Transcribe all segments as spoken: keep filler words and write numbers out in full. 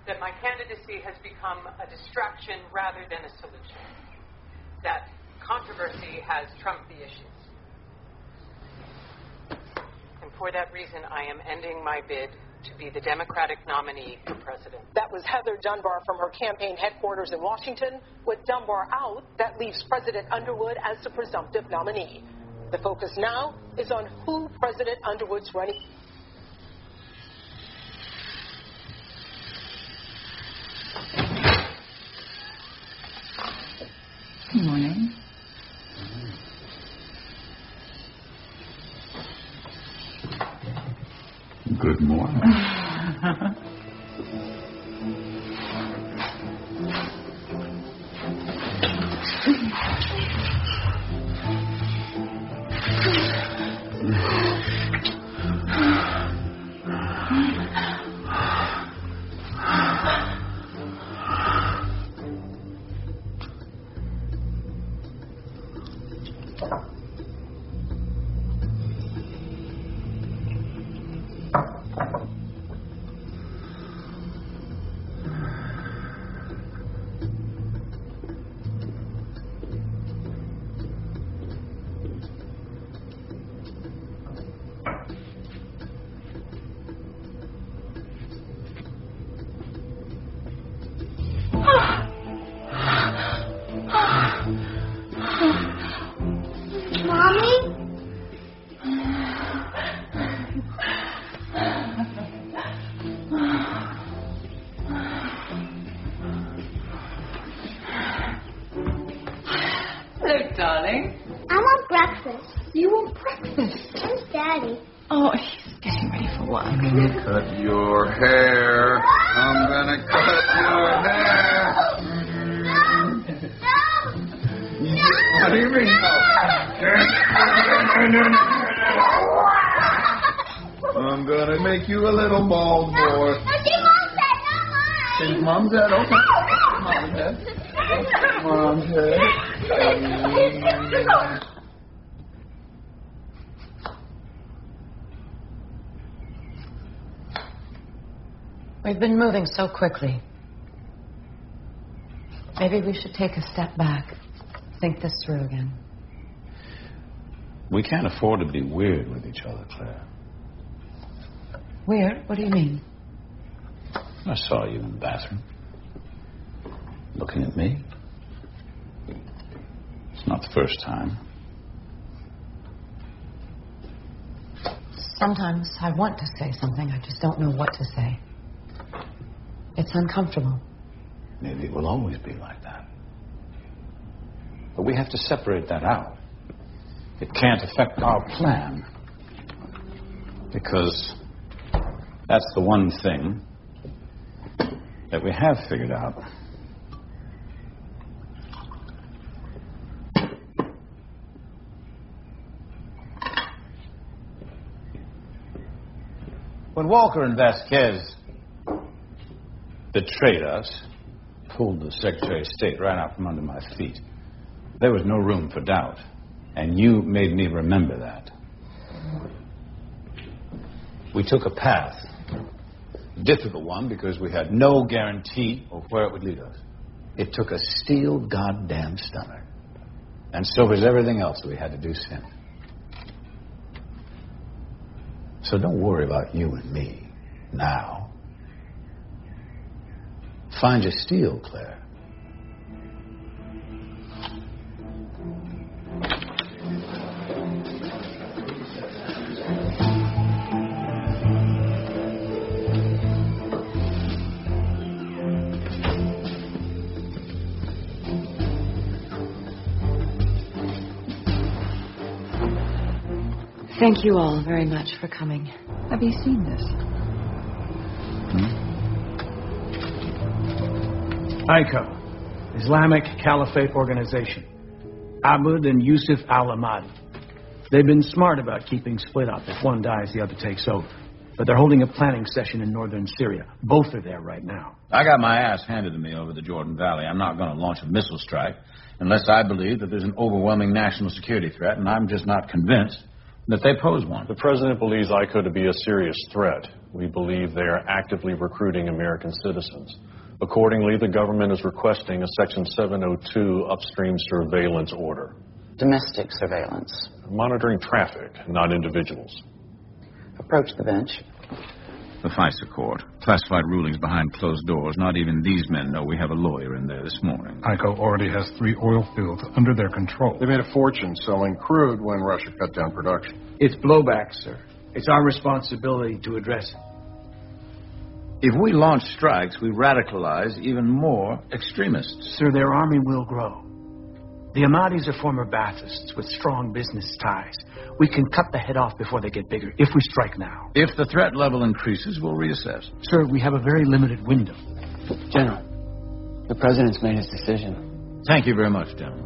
that my candidacy has become a distraction rather than a solution. That controversy has trumped the issues. And for that reason, I am ending my bid to be the Democratic nominee for president. That was Heather Dunbar from her campaign headquarters in Washington. With Dunbar out, that leaves President Underwood as the presumptive nominee. The focus now is on who President Underwood's running. Good morning. Good morning. Darling. I want breakfast. You want breakfast? Where's Daddy? Oh, he's getting ready for work. Cut your hair. I'm gonna cut your hair. No! No! What do you mean? I'm gonna make you a little bald boy. No, see, Mom said, not mine. Think Mom's dead? Okay. Mom's dead. Mom's dead. We've been moving so quickly. Maybe we should take a step back, think this through again. We can't afford to be weird with each other, Claire. Weird? What do you mean? I saw you in the bathroom. Looking at me. It's not the first time. Sometimes I want to say something, I just don't know what to say. It's uncomfortable. Maybe it will always be like that. But we have to separate that out. It can't affect our plan. Because that's the one thing that we have figured out. When Walker and Vasquez betrayed us, pulled the Secretary of State right out from under my feet, there was no room for doubt. And you made me remember that. We took a path. A difficult one because we had no guarantee of where it would lead us. It took a steel goddamn stomach. And so was everything else we had to do since. So don't worry about you and me now. Find your steel, Claire. Thank you all very much for coming. Have you seen this? Hmm? I C O, Islamic Caliphate Organization. Abud and Yusuf al-Ahmadi. They've been smart about keeping split up. If one dies, the other takes over. But they're holding a planning session in northern Syria. Both are there right now. I got my ass handed to me over the Jordan Valley. I'm not going to launch a missile strike unless I believe that there's an overwhelming national security threat, and I'm just not convinced that they pose one. The president believes I C O to be a serious threat. We believe they are actively recruiting American citizens. Accordingly, the government is requesting a Section seven oh two upstream surveillance order. Domestic surveillance. Monitoring traffic, not individuals. Approach the bench. The FISA court. Classified rulings behind closed doors. Not even these men know we have a lawyer in there this morning. I C O already has three oil fields under their control. They made a fortune selling crude when Russia cut down production. It's blowback, sir. It's our responsibility to address it. If we launch strikes, we radicalize even more extremists. Sir, their army will grow. The Ahmadis are former Baathists with strong business ties. We can cut the head off before they get bigger if we strike now. If the threat level increases, we'll reassess. Sir, we have a very limited window. General, the president's made his decision. Thank you very much, gentlemen.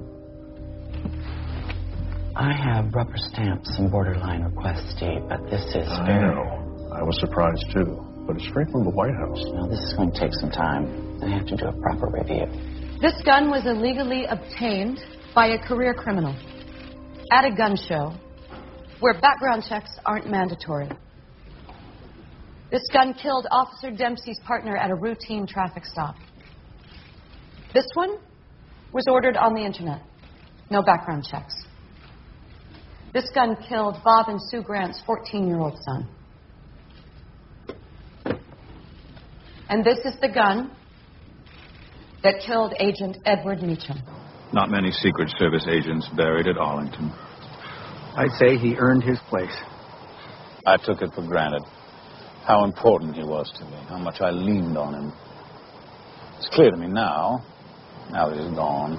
I have rubber stamps some borderline requests, Steve, but this is I very... know. I was surprised, too. But it's straight from the White House. Well, this is going to take some time. I have to do a proper review. This gun was illegally obtained by a career criminal at a gun show where background checks aren't mandatory. This gun killed Officer Dempsey's partner at a routine traffic stop. This one was ordered on the internet. No background checks. This gun killed Bob and Sue Grant's fourteen-year-old son. And this is the gun that killed Agent Edward Meacham. Not many Secret Service agents buried at Arlington. I'd say he earned his place. I took it for granted how important he was to me, how much I leaned on him. It's clear to me now, now that he's gone.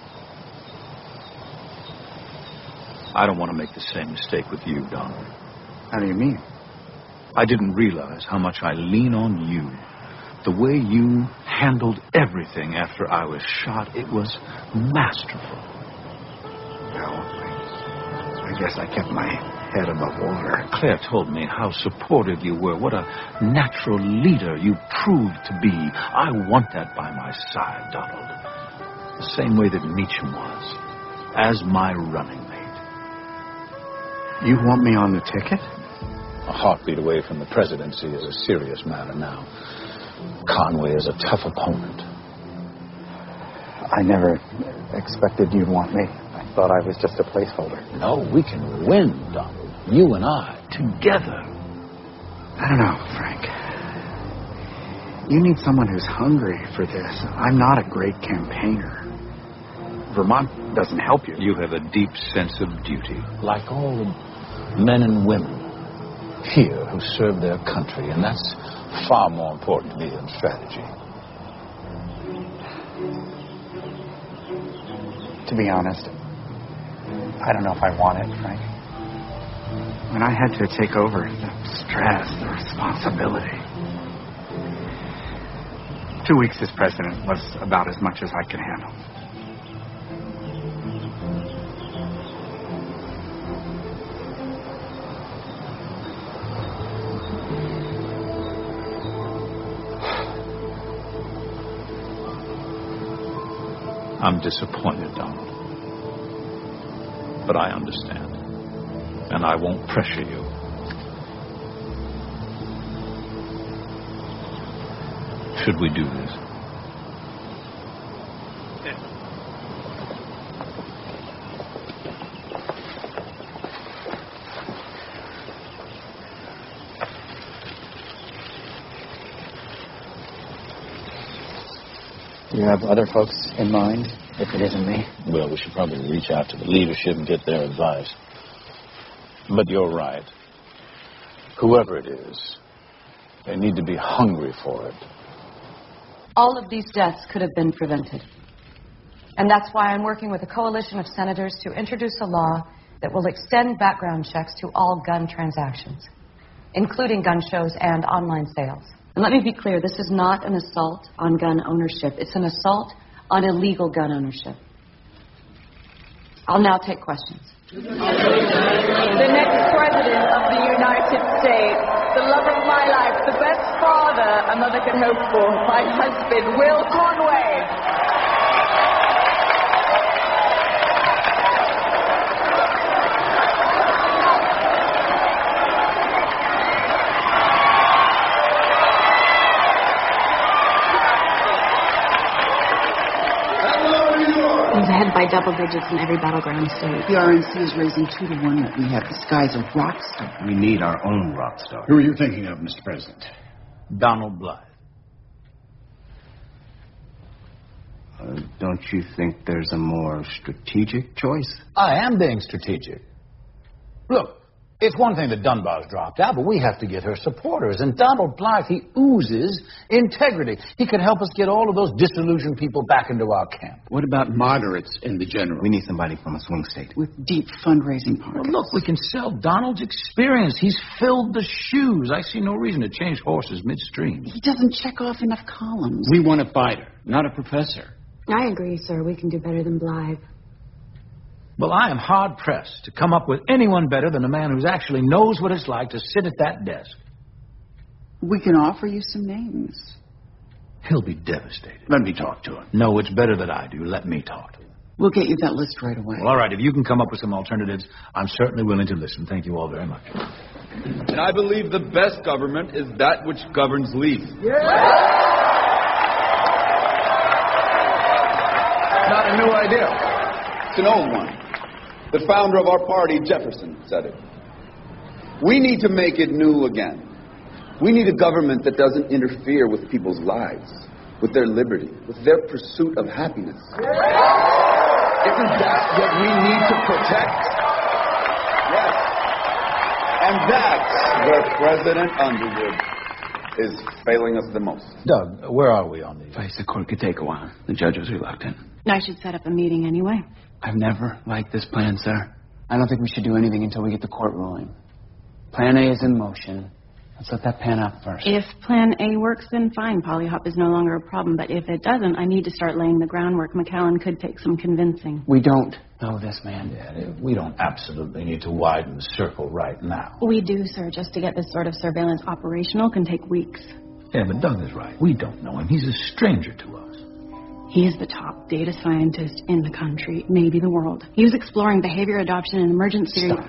I don't want to make the same mistake with you, Donald. How do you mean? I didn't realize how much I lean on you. The way you handled everything after I was shot, it was masterful. No, I, I guess I kept my head above water. Claire told me how supportive you were, what a natural leader you proved to be. I want that by my side, Donald. The same way that Meacham was, as my running mate. You want me on the ticket? A heartbeat away from the presidency is a serious matter now. Conway is a tough opponent. I never expected you'd want me. I thought I was just a placeholder. No, we can win, Donald. You and I, together. I don't know, Frank. You need someone who's hungry for this. I'm not a great campaigner. Vermont doesn't help you. You have a deep sense of duty. Like all the men and women here who serve their country, and that's far more important to me than strategy. To be honest, I don't know if I want it, Frank. When I had to take over, the stress, the responsibility. Two weeks as president was about as much as I could handle. I'm disappointed, Donald. But I understand. And I won't pressure you. Should we do this? Do you have other folks in mind, if it isn't me? Well, we should probably reach out to the leadership and get their advice. But you're right. Whoever it is, they need to be hungry for it. All of these deaths could have been prevented. And that's why I'm working with a coalition of senators to introduce a law that will extend background checks to all gun transactions, including gun shows and online sales. And let me be clear, this is not an assault on gun ownership. It's an assault on illegal gun ownership. I'll now take questions. The next president of the United States, the love of my life, the best father a mother could hope for, my husband, Will Conway. ahead by double digits in every battleground state. The R N C is raising two to one that we have. This guy's a rock star. We need our own rock star. Who are you thinking of, Mister President? Donald Blythe. Uh, don't you think there's a more strategic choice? I am being strategic. Look, it's one thing that Dunbar's dropped out, but we have to get her supporters. And Donald Blythe, he oozes integrity. He could help us get all of those disillusioned people back into our camp. What about moderates in the general? We need somebody from a swing state. With deep fundraising pockets. Well, look, we can sell Donald's experience. He's filled the shoes. I see no reason to change horses midstream. He doesn't check off enough columns. We want a fighter, not a professor. I agree, sir. We can do better than Blythe. Well, I am hard-pressed to come up with anyone better than a man who actually knows what it's like to sit at that desk. We can offer you some names. He'll be devastated. Let me talk to him. No, it's better that I do. Let me talk to him. We'll get you that list right away. Well, all right. If you can come up with some alternatives, I'm certainly willing to listen. Thank you all very much. And I believe the best government is that which governs least. Yeah! Not a new idea. It's an old one. The founder of our party, Jefferson, said it. We need to make it new again. We need a government that doesn't interfere with people's lives, with their liberty, with their pursuit of happiness. Isn't that what we need to protect? Yes. And that's where President Underwood is failing us the most. Doug, where are we on these? Face the court could take a while. The judge was reluctant. I should set up a meeting anyway. I've never liked this plan, sir. I don't think we should do anything until we get the court ruling. Plan A is in motion. Let's let that pan out first. If Plan A works, then fine. Polyhop is no longer a problem. But if it doesn't, I need to start laying the groundwork. McAllen could take some convincing. We don't know this man. Yeah, we don't absolutely need to widen the circle right now. We do, sir. Just to get this sort of surveillance operational can take weeks. Yeah, but Doug is right. We don't know him. He's a stranger to us. He is the top data scientist in the country, maybe the world. He was exploring behavior adoption and emergency... Stop.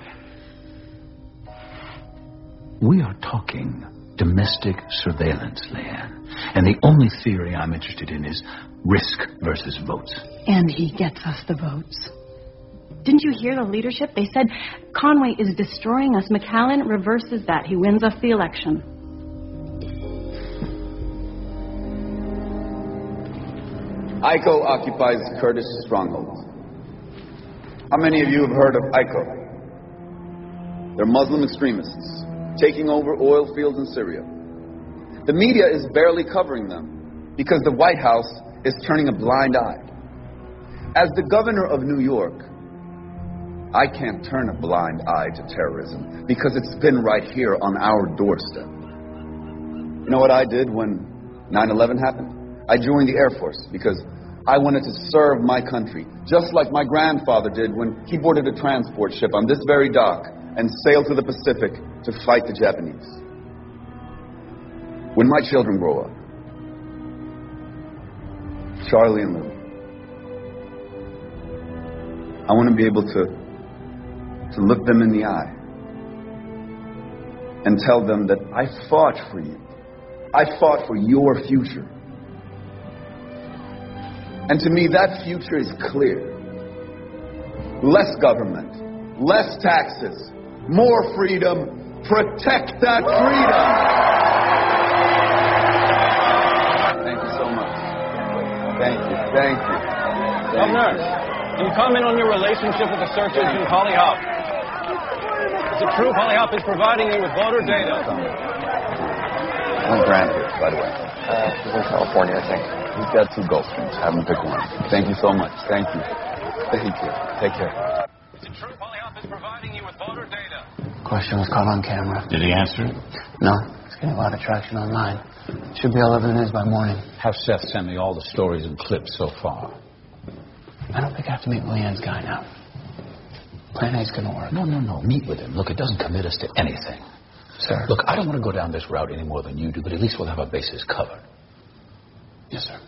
We are talking domestic surveillance, Leanne. And the only theory I'm interested in is risk versus votes. And he gets us the votes. Didn't you hear the leadership? They said Conway is destroying us. McAllen reverses that. He wins us the election. I C O occupies Kurdish strongholds. How many of you have heard of I C O? They're Muslim extremists taking over oil fields in Syria. The media is barely covering them because the White House is turning a blind eye. As the governor of New York, I can't turn a blind eye to terrorism because it's been right here on our doorstep. You know what I did when nine eleven happened? I joined the Air Force because I wanted to serve my country, just like my grandfather did when he boarded a transport ship on this very dock and sailed to the Pacific to fight the Japanese. When my children grow up, Charlie and Lily, I want to be able to, to look them in the eye and tell them that I fought for you. I fought for your future. And to me, that future is clear. Less government, less taxes, more freedom. Protect that freedom. Thank you so much. Thank you, thank you. Governor, can you comment on your relationship with the search engine Polyhop? Is it true Polyhop is providing you with voter data? I'm Grant here, by the way. Uh, he's in California, I think. He's got two Gulfstreams. Have him pick one. Thank you so much. Thank you. Thank you. Take care. Is it true Polyhop is providing you with voter data? Question was caught on camera. Did he answer it? No. It's getting a lot of traction online. Should be all over the news by morning. Have Seth send me all the stories and clips so far. I don't think I have to meet Leanne's guy now. Plan A's gonna work. No, no, no. Meet with him. Look, it doesn't commit us to anything. Sir. Look, I don't want to go down this route any more than you do, but at least we'll have our bases covered. Yes, sir.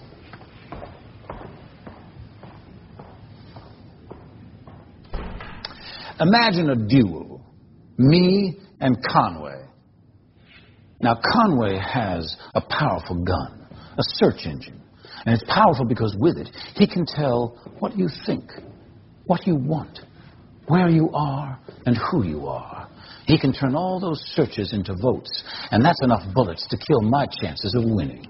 Imagine a duel. Me and Conway. Now, Conway has a powerful gun, a search engine. And it's powerful because with it, he can tell what you think, what you want, where you are, and who you are. He can turn all those searches into votes, and that's enough bullets to kill my chances of winning.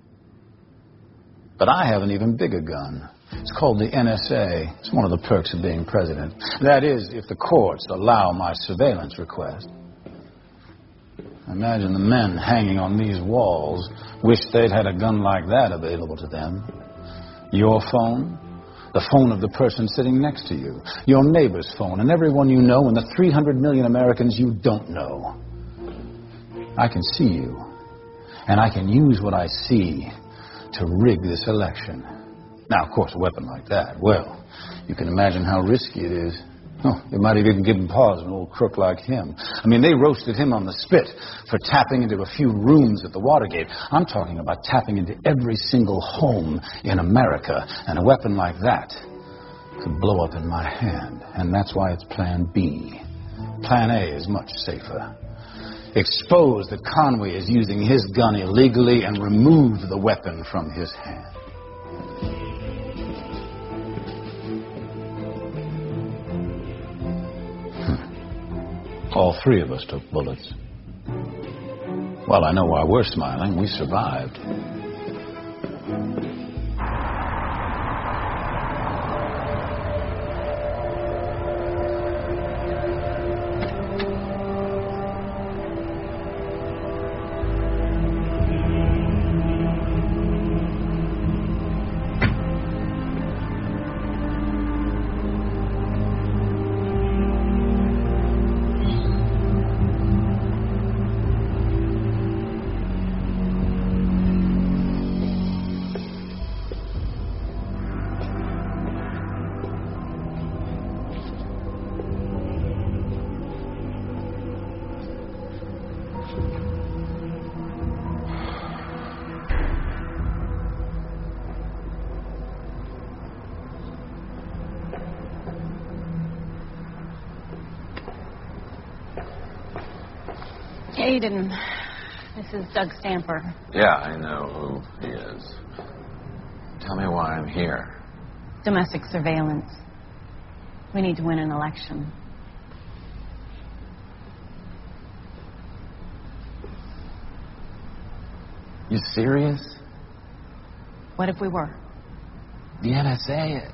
But I have an even bigger gun. It's called the N S A. It's one of the perks of being president. That is, if the courts allow my surveillance request. Imagine the men hanging on these walls wish they'd had a gun like that available to them. Your phone, the phone of the person sitting next to you, your neighbor's phone, and everyone you know, and the three hundred million Americans you don't know. I can see you, and I can use what I see to rig this election. Now, of course, a weapon like that, well, you can imagine how risky it is. Oh, it might have even given pause an old crook like him. I mean, they roasted him on the spit for tapping into a few rooms at the Watergate. I'm talking about tapping into every single home in America, and a weapon like that could blow up in my hand. And that's why it's Plan B. Plan A is much safer. Expose that Conway is using his gun illegally and remove the weapon from his hand. All three of us took bullets. Well, I know why we're smiling. We survived. Aiden, this is Doug Stamper. Yeah, I know who he is. Tell me why I'm here. Domestic surveillance. We need to win an election. You serious? What if we were? The N S A...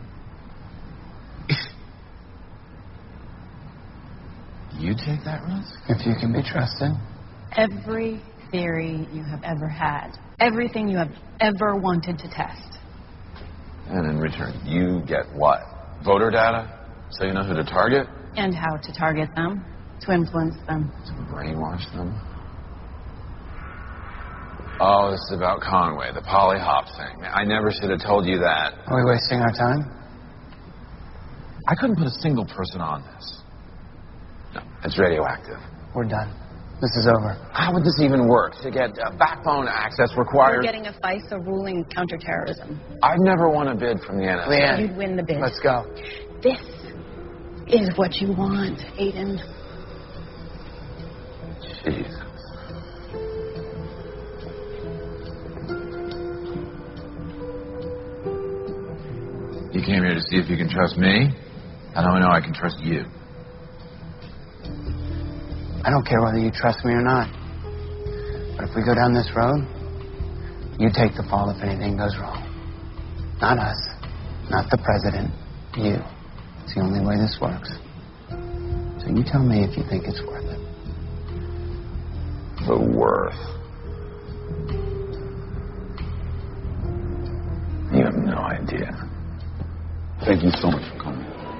You take that risk? If you can be trusted. Every theory you have ever had. Everything you have ever wanted to test. And in return, you get what? Voter data? So you know who to target? And how to target them. To influence them. To brainwash them? Oh, this is about Conway, the Polly Hop thing. I never should have told you that. Are we wasting our time? I couldn't put a single person on this. No, it's radioactive. We're done. This is over. How would this even work? To get uh, backbone access requires... We're getting a FISA ruling counterterrorism. I've never won a bid from the N S A. Leanne, you'd win the bid. Let's go. This is what you want, Aiden. Jesus. You came here to see if you can trust me? How do I know I can trust you? I don't care whether you trust me or not. But if we go down this road, you take the fall if anything goes wrong. Not us. Not the president. You. It's the only way this works. So you tell me if you think it's worth it. The worth. You have no idea. Thank you so much for coming.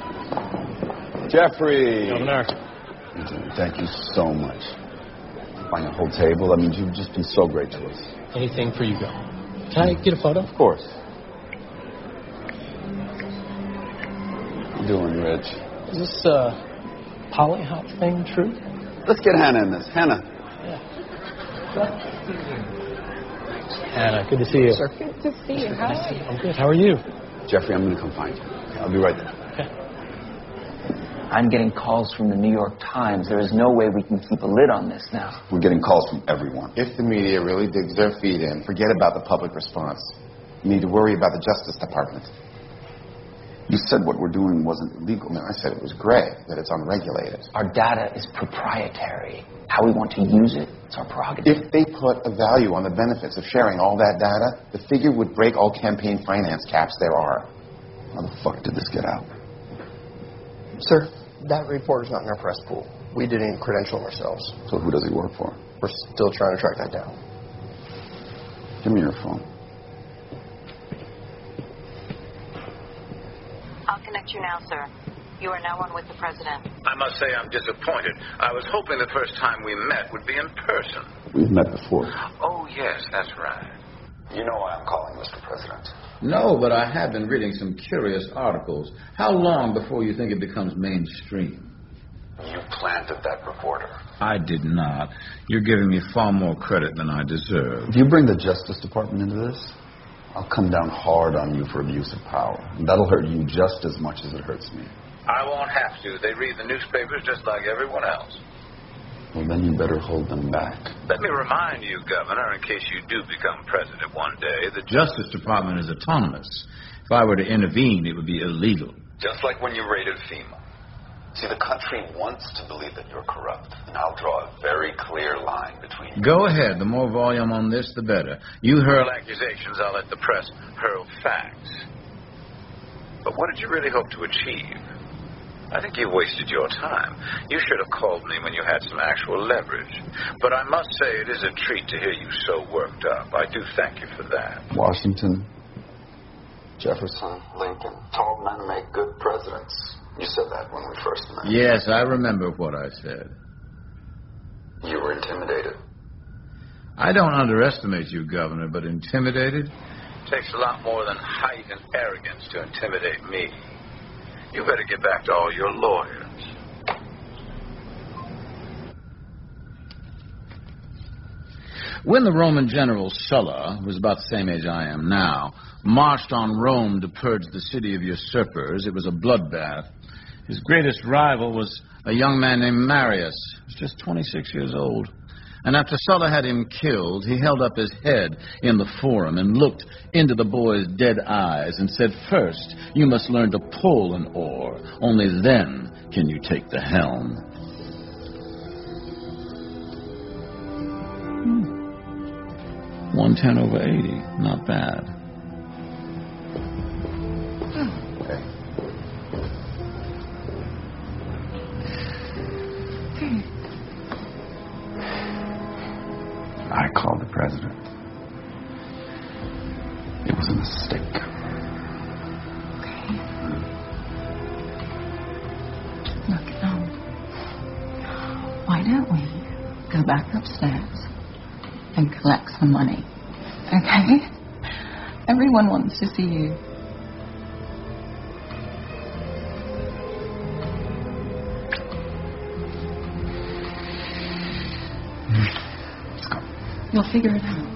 Jeffrey! Governor. Thank you so much. Buying a whole table. I mean, you've just been so great to us. Anything for you, go. Can I get a photo? Of course. How you doing, Rich? Is this uh, Polly Hop thing true? Let's get Hannah in this. Hannah. Yeah. Hannah, good to see you. Sure. Good to see you. How are you? I'm good. How are you? Jeffrey, I'm going to come find you. Okay, I'll be right there. Okay. I'm getting calls from the New York Times. There is no way we can keep a lid on this now. We're getting calls from everyone. If the media really digs their feet in, forget about the public response. You need to worry about the Justice Department. You said what we're doing wasn't illegal. No, I said it was gray, that it's unregulated. Our data is proprietary. How we want to use it, it's our prerogative. If they put a value on the benefits of sharing all that data, the figure would break all campaign finance caps there are. How the fuck did this get out? Sir, that reporter's not in our press pool. We didn't credential him ourselves. So who does he work for? We're still trying to track that down. Give me your phone. I'll connect you now, sir. You are now on with the president. I must say I'm disappointed. I was hoping the first time we met would be in person. We've met before. Oh, yes, that's right. You know why I'm calling, Mister President. No, but I have been reading some curious articles. How long before you think it becomes mainstream? You planted that reporter. I did not. You're giving me far more credit than I deserve. If you bring the Justice Department into this, I'll come down hard on you for abuse of power. And that'll hurt you just as much as it hurts me. I won't have to. They read the newspapers just like everyone else. Well, then you better hold them back. Let me remind you, Governor, in case you do become president one day, the Justice Department is autonomous. If I were to intervene, it would be illegal. Just like when you raided FEMA. See, the country wants to believe that you're corrupt, and I'll draw a very clear line between you. Go ahead. The more volume on this, the better. You hurl accusations, I'll let the press hurl facts. But what did you really hope to achieve? I think you wasted your time. You should have called me when you had some actual leverage. But I must say it is a treat to hear you so worked up. I do thank you for that. Washington, Jefferson, Lincoln, tall men make good presidents. You said that when we first met. Yes, I remember what I said. You were intimidated. I don't underestimate you, Governor, but intimidated takes a lot more than height and arrogance to intimidate me. You better get back to all your lawyers. When the Roman general Sulla, who was about the same age I am now, marched on Rome to purge the city of usurpers, it was a bloodbath. His greatest rival was a young man named Marius. He was just twenty-six years old. And after Sulla had him killed, he held up his head in the forum and looked into the boy's dead eyes and said, "First, you must learn to pull an oar. Only then can you take the helm." Hmm. one ten over eighty. Not bad. I called the president. It was a mistake. Okay. Look, um, why don't we go back upstairs and collect some money? Okay? Everyone wants to see you. You'll figure it out.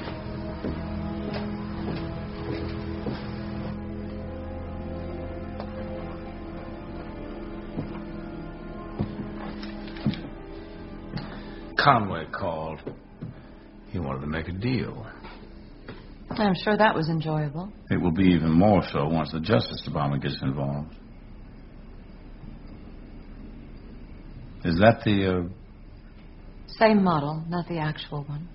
Conway called. He wanted to make a deal. I'm sure that was enjoyable. It will be even more so once the Justice Department gets involved. Is that the, uh... Same model, not the actual one.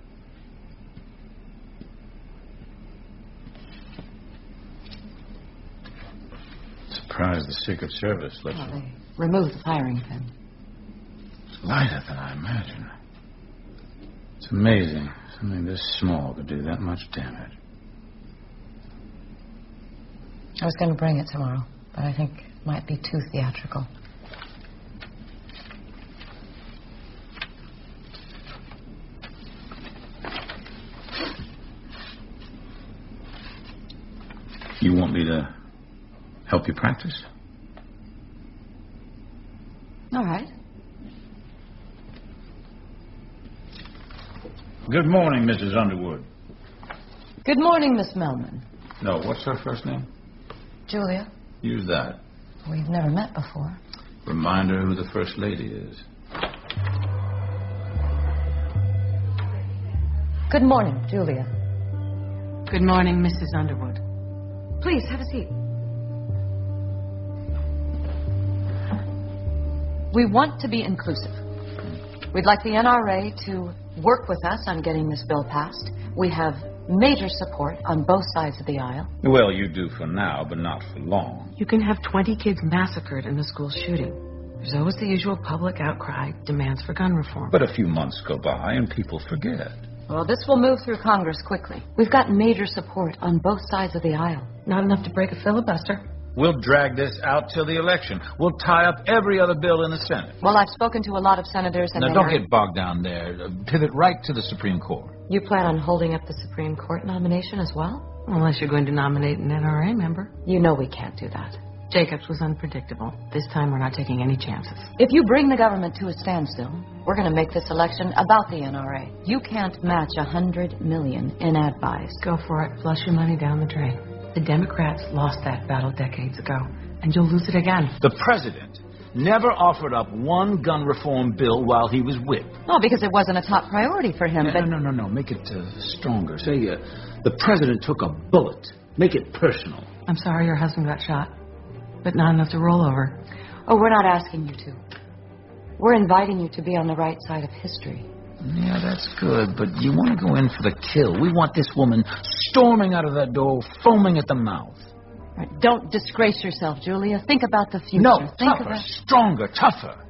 Surprised the Secret Service let Well, you... they removed the firing pin. It's lighter than I imagined. It's amazing. Something this small could do that much damage. I was going to bring it tomorrow, but I think it might be too theatrical. You want me to help you practice? All right. Good morning, Missus Underwood. Good morning, Miss Melman. No, what's her first name? Julia. Use that. We've never met before. Remind her who the First Lady is. Good morning, Julia. Good morning, Missus Underwood. Please, have a seat. We want to be inclusive. We'd like the N R A to work with us on getting this bill passed. We have major support on both sides of the aisle. Well, you do for now, but not for long. You can have twenty kids massacred in a school shooting. There's always the usual public outcry, demands for gun reform. But a few months go by and people forget. Well, this will move through Congress quickly. We've got major support on both sides of the aisle. Not enough to break a filibuster. We'll drag this out till the election. We'll tie up every other bill in the Senate. Well, I've spoken to a lot of senators and now, they don't are... get bogged down there. Uh, pivot right to the Supreme Court. You plan on holding up the Supreme Court nomination as well? Unless you're going to nominate an N R A member. You know we can't do that. Jacobs was unpredictable. This time we're not taking any chances. If you bring the government to a standstill, we're going to make this election about the N R A. You can't match a hundred million in ad buys. Go for it. Flush your money down the drain. The Democrats lost that battle decades ago, and you'll lose it again. The president never offered up one gun reform bill while he was whipped. Well, because it wasn't a top priority for him, no, but... No, no, no, no. Make it uh, stronger. Say uh, the president took a bullet. Make it personal. I'm sorry your husband got shot, but not enough to roll over. Oh, we're not asking you to. We're inviting you to be on the right side of history. Yeah, that's good, but you want to go in for the kill. We want this woman storming out of that door, foaming at the mouth. Right. Don't disgrace yourself, Julia. Think about the future. No, Think tougher, about... stronger, tougher.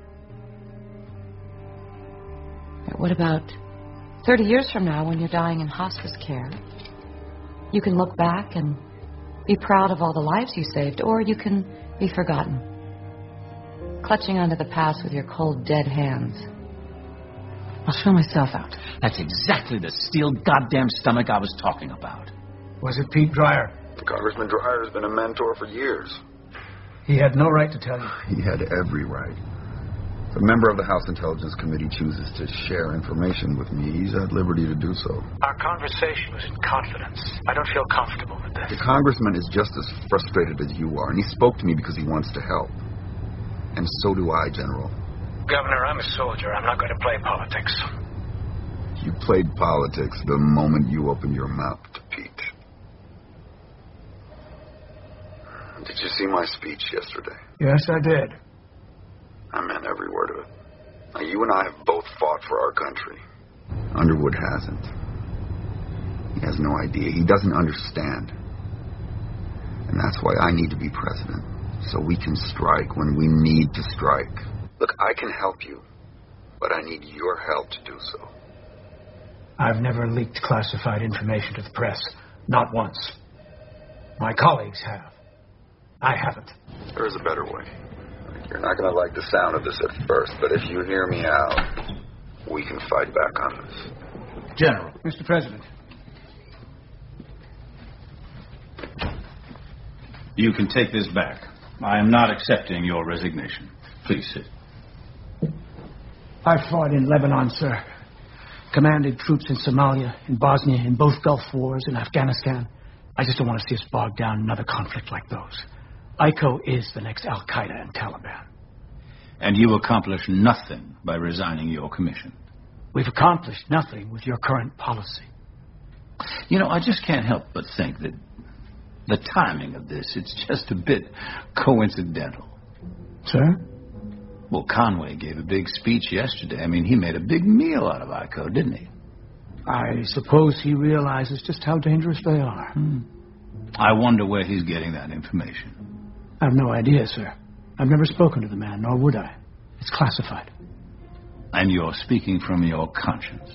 Right, what about thirty years from now when you're dying in hospice care? You can look back and be proud of all the lives you saved, or you can be forgotten, clutching onto the past with your cold, dead hands. I'll show myself out. That's exactly the steel goddamn stomach I was talking about. Was it Pete Dreyer? Congressman Dreyer has been a mentor for years. He had no right to tell you. He had every right. If a member of the House Intelligence Committee chooses to share information with me, he's at liberty to do so. Our conversation was in confidence. I don't feel comfortable with this. The congressman is just as frustrated as you are, and he spoke to me because he wants to help. And so do I, General. Governor, I'm a soldier. I'm not going to play politics. You played politics the moment you opened your mouth to Pete. Did you see my speech yesterday? Yes, I did. I meant every word of it. Now, you and I have both fought for our country. Underwood hasn't. He has no idea. He doesn't understand. And that's why I need to be president, so we can strike when we need to strike. Look, I can help you, but I need your help to do so. I've never leaked classified information to the press. Not once. My colleagues have. I haven't. There is a better way. You're not going to like the sound of this at first, but if you hear me out, we can fight back on this. General. Mister President. You can take this back. I am not accepting your resignation. Please sit. I fought in Lebanon, sir. Commanded troops in Somalia, in Bosnia, in both Gulf Wars, in Afghanistan. I just don't want to see us bogged down in another conflict like those. I C O is the next Al-Qaeda and Taliban. And you accomplished nothing by resigning your commission. We've accomplished nothing with your current policy. You know, I just can't help but think that the timing of this, it's just a bit coincidental. Sir? Well, Conway gave a big speech yesterday. I mean, he made a big meal out of I C O, didn't he? I suppose he realizes just how dangerous they are. Hmm. I wonder where he's getting that information. I have no idea, sir. I've never spoken to the man, nor would I. It's classified. And you're speaking from your conscience?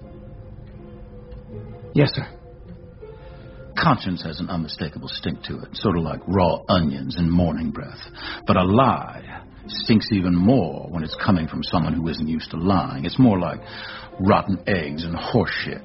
Yes, sir. Conscience has an unmistakable stink to it, sort of like raw onions and morning breath. But a lie stinks even more when it's coming from someone who isn't used to lying. It's more like rotten eggs and horse shit.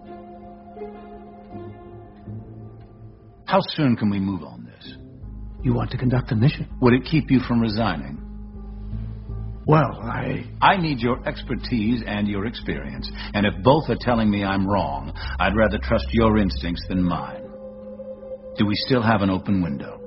How soon can we move on this? You want to conduct a mission? Would it keep you from resigning? Well, I... I need your expertise and your experience. And if both are telling me I'm wrong, I'd rather trust your instincts than mine. Do we still have an open window?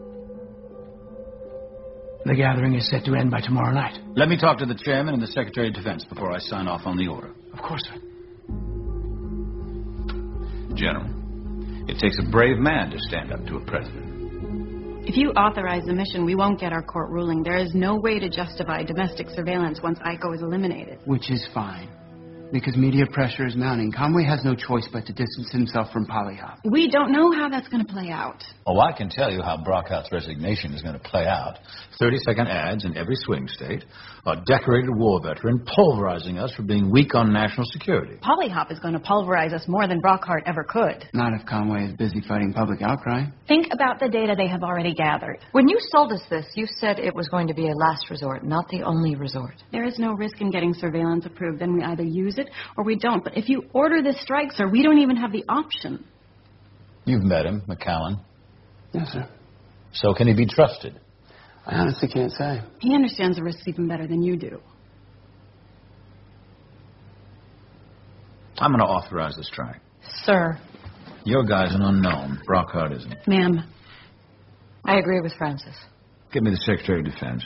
The gathering is set to end by tomorrow night. Let me talk to the chairman and the Secretary of Defense before I sign off on the order. Of course, sir. General, It takes a brave man to stand up to a president. If you authorize the mission, we won't get our court ruling. There is no way to justify domestic surveillance once I C O is eliminated. Which is fine. Because media pressure is mounting. Conway has no choice but to distance himself from Polyhop. We don't know how that's going to play out. Oh, I can tell you how Brockhart's resignation is going to play out. thirty-second ads in every swing state. A decorated war veteran pulverizing us for being weak on national security. Polyhop is going to pulverize us more than Brockhart ever could. Not if Conway is busy fighting public outcry. Think about the data they have already gathered. When you sold us this, you said it was going to be a last resort, not the only resort. There is no risk in getting surveillance approved. Then we either use it or we don't. But if you order this strike, sir, we don't even have the option. You've met him, McCallan. Yes, sir. So can he be trusted? I honestly can't say. He understands the risks even better than you do. I'm going to authorize the strike. Sir. Your guy's an unknown. Brockhart isn't. Ma'am. I agree with Francis. Give me the Secretary of Defense.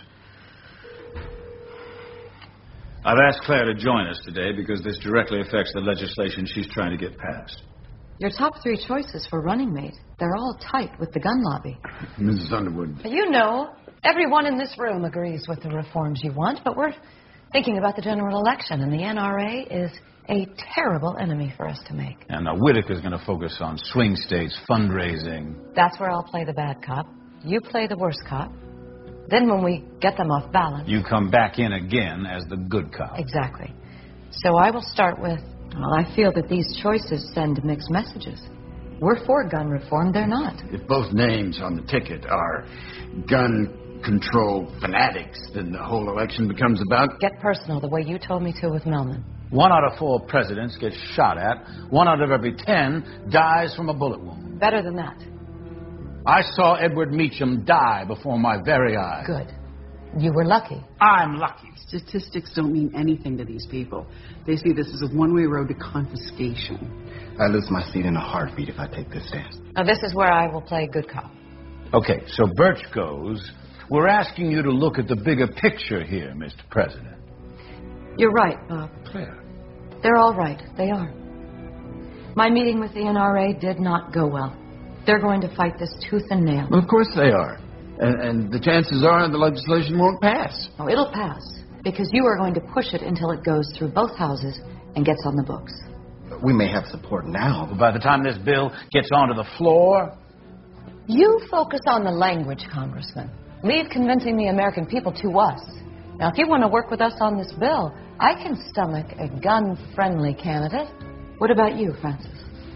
I've asked Claire to join us today because this directly affects the legislation she's trying to get passed. Your top three choices for running mate, they're all tight with the gun lobby. Missus Underwood. You know, everyone in this room agrees with the reforms you want, but we're thinking about the general election, and the N R A is a terrible enemy for us to make. And now Whitaker's going to focus on swing states, fundraising. That's where I'll play the bad cop. You play the worst cop. Then when we get them off balance... You come back in again as the good cop. Exactly. So I will start with, well, I feel that these choices send mixed messages. We're for gun reform, they're not. If both names on the ticket are gun control fanatics, then the whole election becomes about... Get personal the way you told me to with Melman. One out of four presidents gets shot at. One out of every ten dies from a bullet wound. Better than that. I saw Edward Meacham die before my very eyes. Good. You were lucky. I'm lucky. Statistics don't mean anything to these people. They see this as a one-way road to confiscation. I lose my seat in a heartbeat if I take this stance. Now, this is where I will play good cop. Okay, so Birch goes, we're asking you to look at the bigger picture here, Mister President. You're right, Bob. Claire. They're all right. They are. My meeting with the N R A did not go well. They're going to fight this tooth and nail. Well, of course they are. And, and the chances are the legislation won't pass. Oh, it'll pass. Because you are going to push it until it goes through both houses and gets on the books. We may have support now. But by the time this bill gets onto the floor... You focus on the language, Congressman. Leave convincing the American people to us. Now, if you want to work with us on this bill, I can stomach a gun-friendly candidate. What about you, Francis?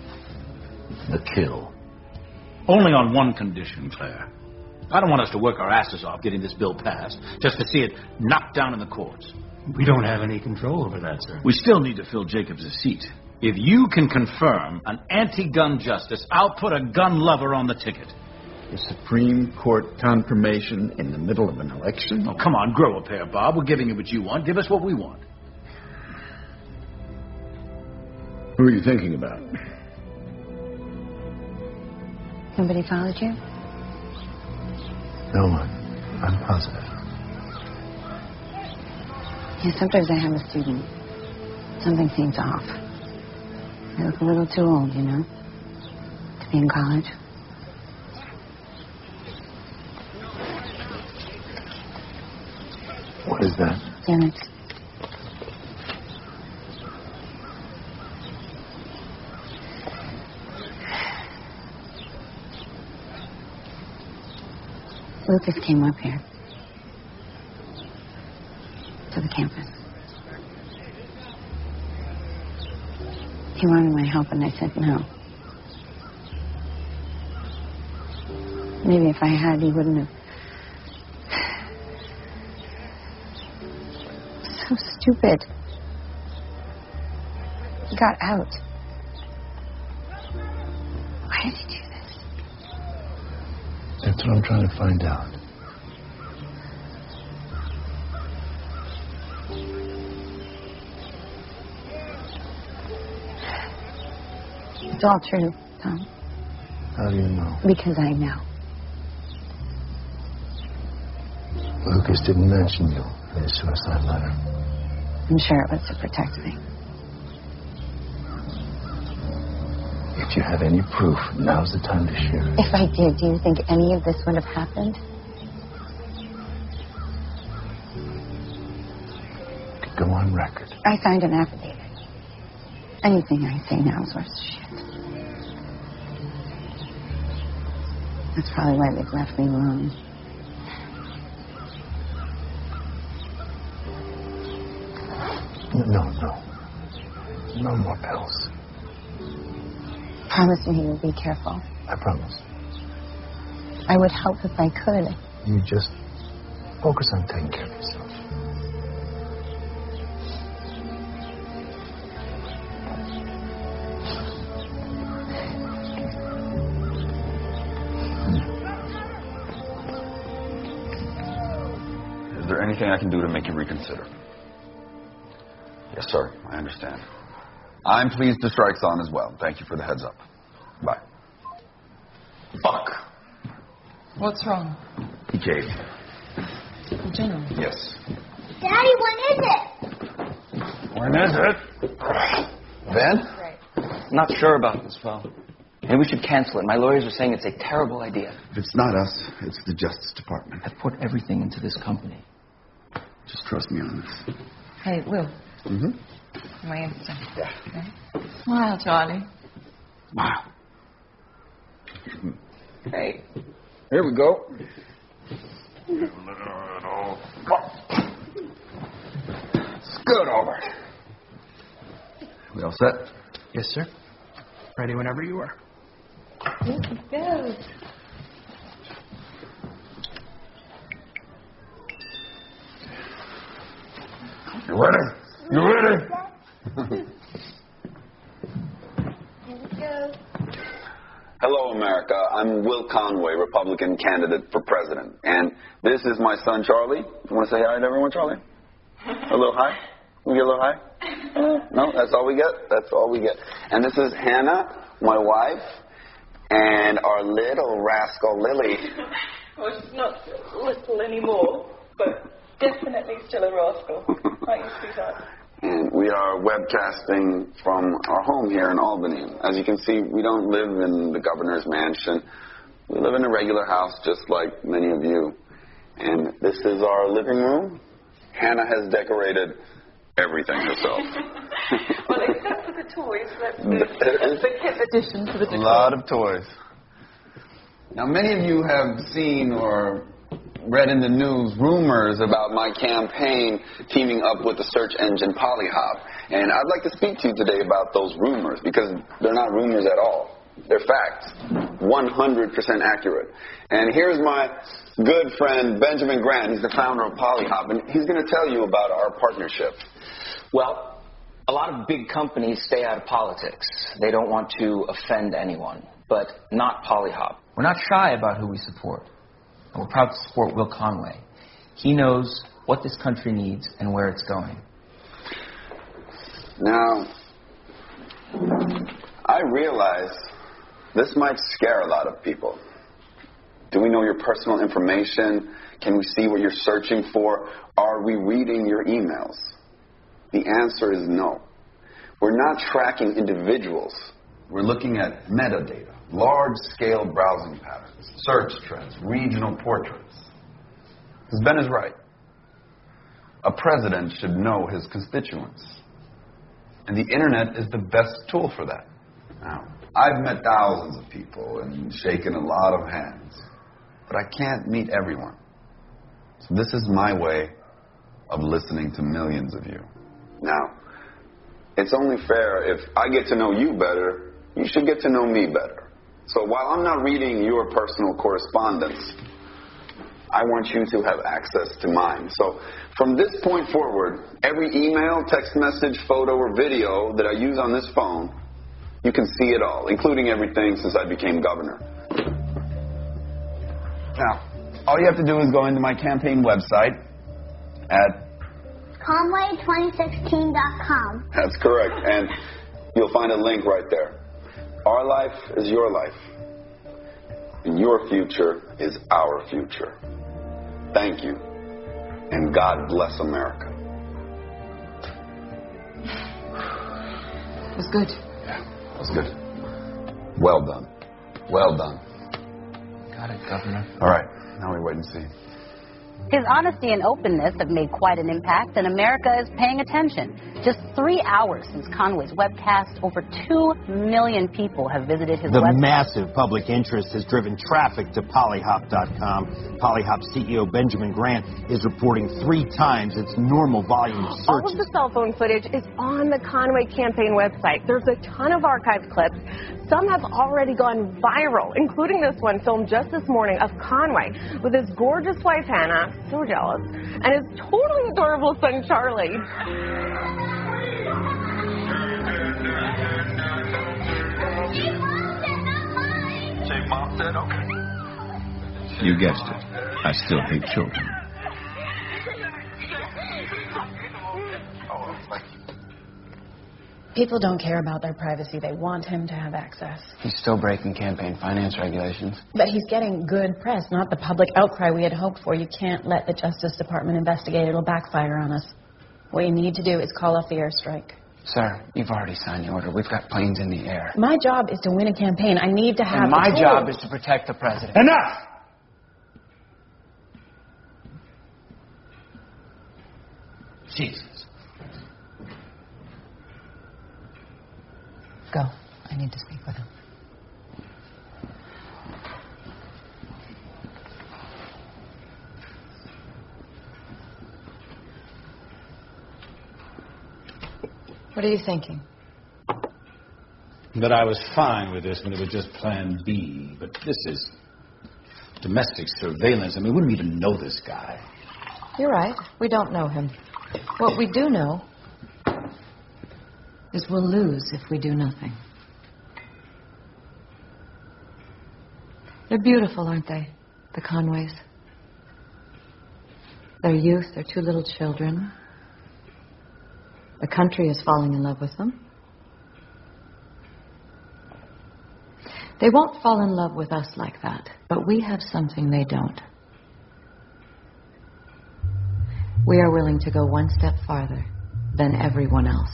The kill. Only on one condition, Claire. I don't want us to work our asses off getting this bill passed just to see it knocked down in the courts. We don't have any control over that, sir. We still need to fill Jacobs' seat. If you can confirm an anti-gun justice, I'll put a gun lover on the ticket. The Supreme Court confirmation in the middle of an election? Oh, come on, grow a pair, Bob. We're giving you what you want. Give us what we want. Who are you thinking about? Nobody followed you? No one. I'm positive. Yeah, sometimes I have a student. Something seems off. I look a little too old, you know, to be in college. What is that? Xanax. Lucas came up here to the campus. He wanted my help, and I said no. Maybe if I had, he wouldn't have. So stupid. He got out. Why did he do this? That's what I'm trying to find out. It's all true, Tom. How do you know? Because I know. Lucas didn't mention you in his suicide letter. I'm sure it was to protect me. If If you have any proof, now's the time to share it. If I did, do you think any of this would have happened? Could go on record. I signed an affidavit. Anything I say now is worth shit. That's probably why they've left me alone. No, no. No more pills. Promise me you'll be careful. I promise. I would help if I could. You just focus on taking care of yourself. Is there anything I can do to make you reconsider? Yes, sir. I understand. I'm pleased the strike's on as well. Thank you for the heads up. Bye. Fuck. What's wrong? He caved. General. Yes. Daddy, when is it? When is it? Ben? Right. Not sure about this phone. Maybe we should cancel it. My lawyers are saying it's a terrible idea. If it's not us, it's the Justice Department. I've put everything into this company. Just trust me on this. Hey, Will. Mm-hmm. Am I instant? Yeah. Okay. Smile, Charlie. Wow. Hey. Here we go. Scoot over. We all set? Yes, sir. Ready whenever you are. Here we go. You ready? You ready? Here we go. Hello, America. I'm Will Conway, Republican candidate for president. And this is my son, Charlie. You want to say hi to everyone, Charlie? A little hi? Can we get a little hi? Uh, no, that's all we get? That's all we get. And this is Hannah, my wife, and our little rascal, Lily. Well, she's not little anymore, but definitely still a rascal. Aren't you, sweetheart? And we are webcasting from our home here in Albany. As you can see, we don't live in the governor's mansion. We live in a regular house just like many of you. And this is our living room. Hannah has decorated everything herself. Well, except for the toys. That's the, that's the kid addition to the decor. A lot of toys. Now, many of you have seen or read in the news rumors about my campaign teaming up with the search engine Polyhop. And I'd like to speak to you today about those rumors, because they're not rumors at all. They're facts. one hundred percent accurate. And here's my good friend, Benjamin Grant. He's the founder of Polyhop, and he's going to tell you about our partnership. Well, a lot of big companies stay out of politics. They don't want to offend anyone, but not Polyhop. We're not shy about who we support. And we're proud to support Will Conway. He knows what this country needs and where it's going. Now, I realize this might scare a lot of people. Do we know your personal information? Can we see what you're searching for? Are we reading your emails? The answer is no. We're not tracking individuals. We're looking at metadata, large-scale browsing patterns, search trends, regional portraits. Because Ben is right. A president should know his constituents. And the internet is the best tool for that. Now, I've met thousands of people and shaken a lot of hands, but I can't meet everyone. So this is my way of listening to millions of you. Now, it's only fair if I get to know you better, you should get to know me better. So while I'm not reading your personal correspondence, I want you to have access to mine. So from this point forward, every email, text message, photo, or video that I use on this phone, you can see it all, including everything since I became governor. Now, all you have to do is go into my campaign website at Conway twenty sixteen dot com. That's correct. And you'll find a link right there. Our life is your life. And your future is our future. Thank you. And God bless America. It was good. Yeah, it was good. Well done. Well done. Got it, Governor. All right, now we wait and see. His honesty and openness have made quite an impact, and America is paying attention. Just three hours since Conway's webcast, over two million people have visited his the website. The massive public interest has driven traffic to Polyhop dot com. Polyhop C E O Benjamin Grant is reporting three times its normal volume of searches. All of the cell phone footage is on the Conway campaign website. There's a ton of archived clips. Some have already gone viral, including this one filmed just this morning of Conway with his gorgeous wife, Hannah, so jealous, and his totally adorable son, Charlie. Mom said, okay. You guessed it. I still hate children. People don't care about their privacy. They want him to have access. He's still breaking campaign finance regulations. But he's getting good press, not the public outcry we had hoped for. You can't let the Justice Department investigate. It'll backfire on us. What you need to do is call off the airstrike. Sir, you've already signed the order. We've got planes in the air. My job is to win a campaign. I need to have And my the job is to protect the president. Enough! Jesus. Go. I need to speak with him. What are you thinking? That I was fine with this when it was just Plan B, but this is domestic surveillance. I mean, we don't even know this guy. You're right. We don't know him. What we do know is we'll lose if we do nothing. They're beautiful, aren't they? The Conways. Their youth, their two little children. The country is falling in love with them. They won't fall in love with us like that, but we have something they don't. We are willing to go one step farther than everyone else.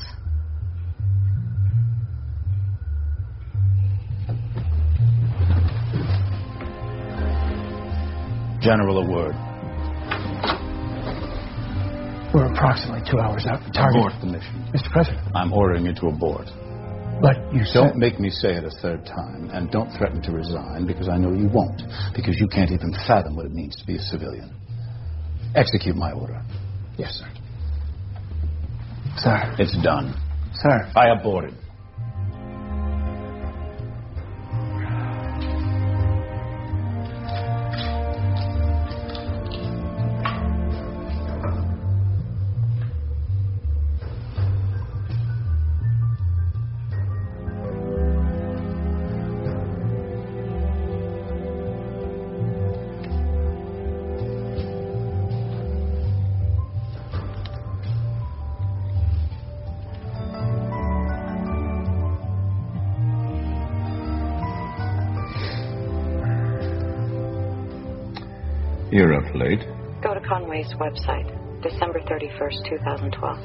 General, a word. We're approximately two hours out from target. Abort the mission. Mister President. I'm ordering you to abort. But you Don't said... make me say it a third time, and don't threaten to resign, because I know you won't, because you can't even fathom what it means to be a civilian. Execute my order. Yes, sir. Sir. It's done. Sir. I aborted. You're up late. Go to Conway's website, December thirty-first, twenty twelve.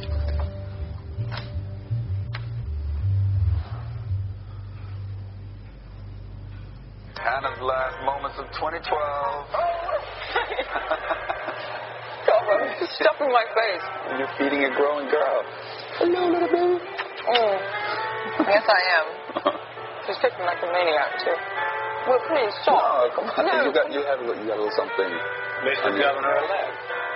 Hannah's last moments of twenty twelve. God, it's stuff in my face. You're feeding a growing girl. Hello, little baby. Mm. Yes, I am. She's kicking like a maniac, too. Well, please, stop. Oh, come on. No. You got, you have, you got a little something. Mister Governor-elect.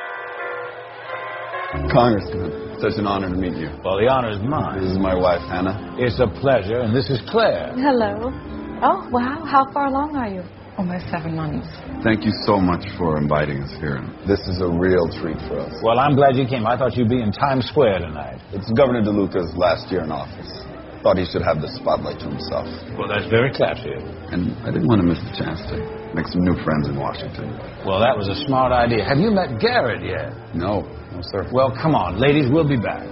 Congressman, such an honor to meet you. Well, the honor is mine. This is my wife, Hannah. It's a pleasure, and this is Claire. Hello. Oh, wow. How far along are you? Almost seven months. Thank you so much for inviting us here. This is a real treat for us. Well, I'm glad you came. I thought you'd be in Times Square tonight. It's Governor DeLuca's last year in office. Thought he should have the spotlight to himself. Well, that's very classy. And I didn't want to miss the chance to make some new friends in Washington. Well, that was a smart idea. Have you met Garrett yet? No. No, sir. Well, come on. Ladies, we'll be back.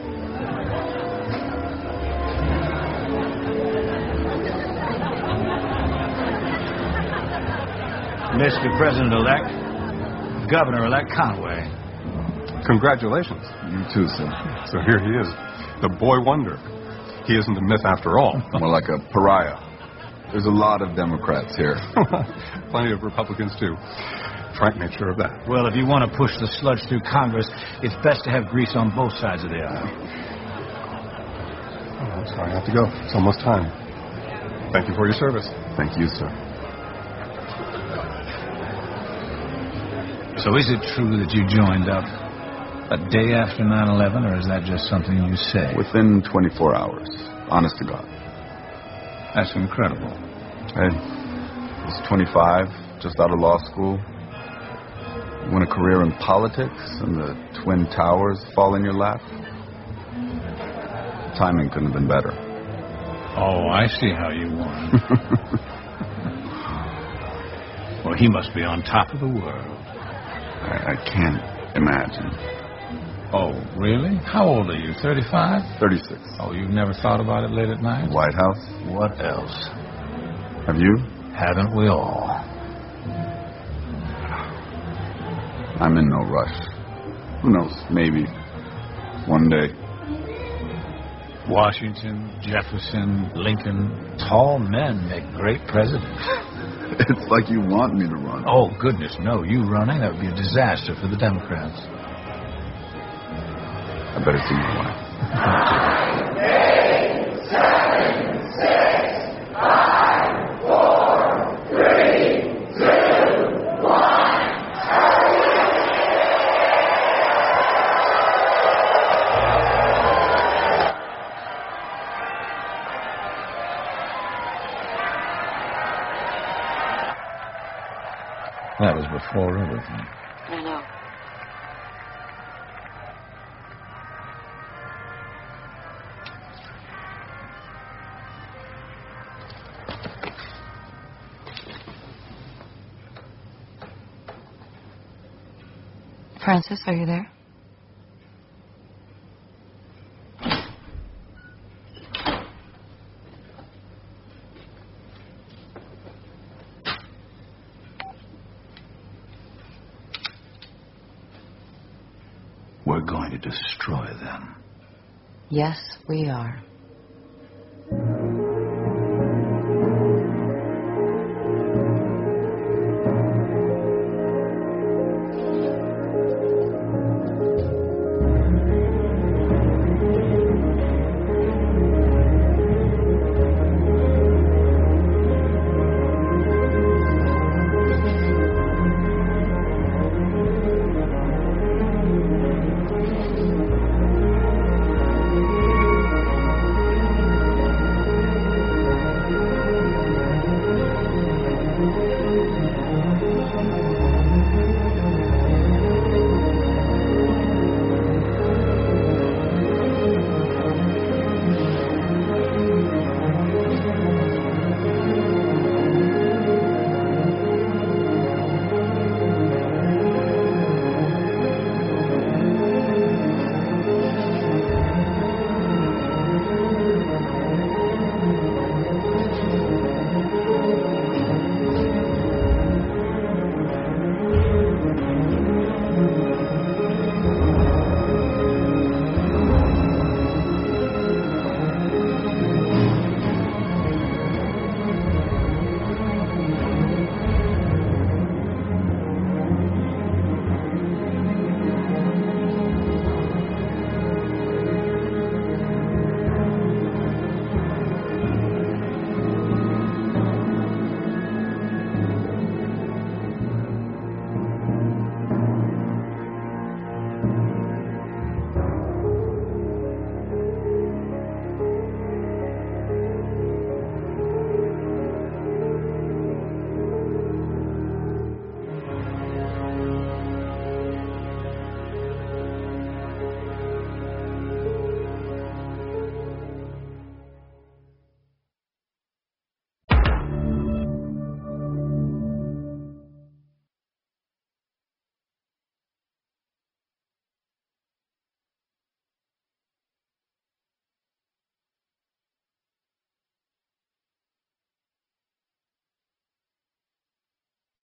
Mister President-elect, Governor-elect Conway. Congratulations. You too, sir. So here he is, the boy wonder. He isn't a myth after all. More like a pariah. There's a lot of Democrats here. Plenty of Republicans, too. Frank made sure of that. Well, if you want to push the sludge through Congress, it's best to have grease on both sides of the aisle. Oh, I'm sorry, I have to go. It's almost time. Thank you for your service. Thank you, sir. So is it true that you joined up a day after nine eleven, or is that just something you say? Within twenty-four hours. Honest to God. That's incredible. Hey, I was twenty-five, just out of law school. You want a career in politics and the Twin Towers fall in your lap? Timing couldn't have been better. Oh, I see how you won. Well, he must be on top of the world. I, I can't imagine. Oh, really? How old are you, thirty-five? thirty-six. Oh, you've never thought about it late at night? White House. What else? Have you? Haven't we all? I'm in no rush. Who knows? Maybe. One day. Washington, Jefferson, Lincoln. Tall men make great presidents. It's like you want me to run. Oh, goodness, no. You running? That would be a disaster for the Democrats. I better see my wife. Nine, eight, seven, six, five, four, three, two, one. That was before everything. I know. Francis, are you there? We're going to destroy them. Yes, we are.